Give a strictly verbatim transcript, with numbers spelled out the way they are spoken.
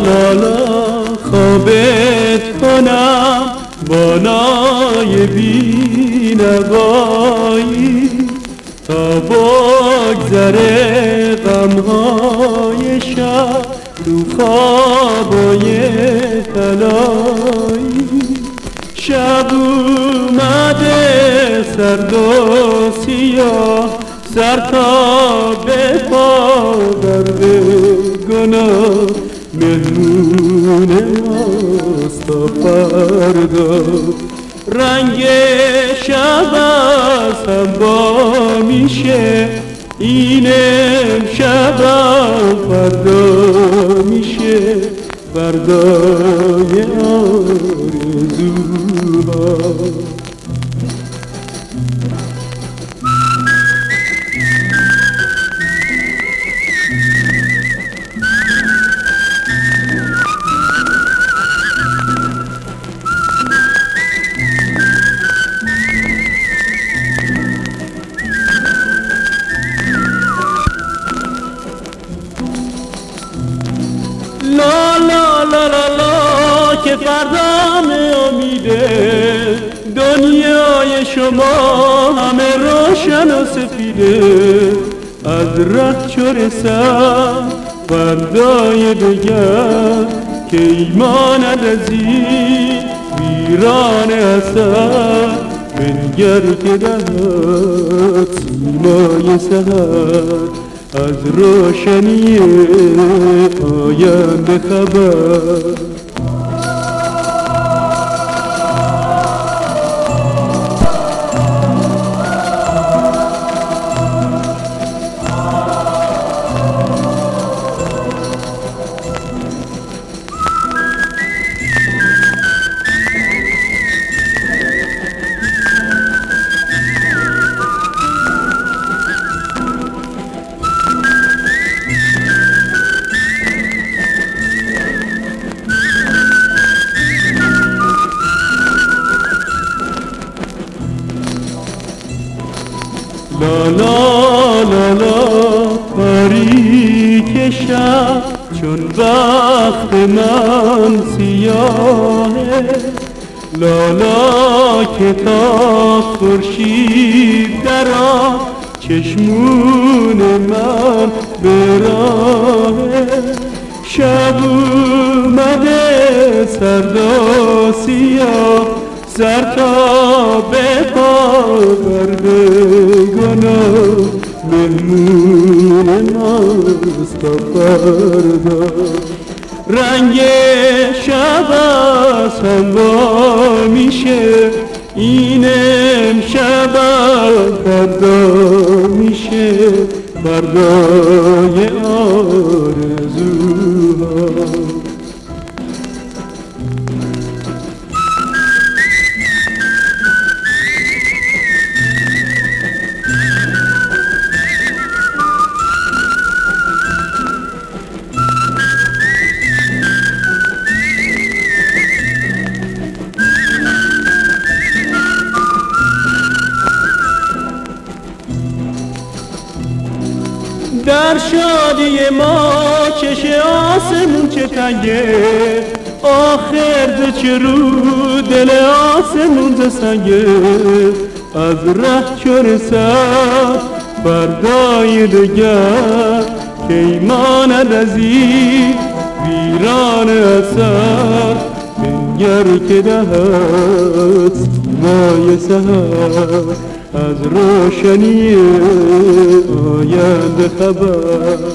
لا لا خوابت کنم بالای بینوایی تا بگذره غمهای شب تو خوابای طلایی. شب اومده سرد و سیاه سر تا به پا درد گناه مهمون ماست تا فردا. رنگ شب از هم با میشه این امشب فردا میشه فردای آرزوها. لا لا لا لا لا که فردام امیده دنیای شما همه روشن و سفیده. از ره چو رسم فردای دگر که ایماند از این ویران اثر. بنگر که دهد سیمای سحر از روشنی آینده خبر. لا لا لا لا تاریک شب چون وقت من سیاهه. لا لا که تا خورشید در آن چشمون من به راهه. شب اومده سرد و سیاه سر تا به پا درد گناه مهمون ماست تا فردا. رنگ شب از هم وا میشه این امشب فردا میشه فردای آرزوها. در شادی ما چش آسمون چه تنگه آخر ز چه رو دل آسمون ز سنگه. از ره چو رسم فردای دگر که ایماند از این ویران اثر. بنگر که دهد سیمای سحر از روشنی آینده خبر.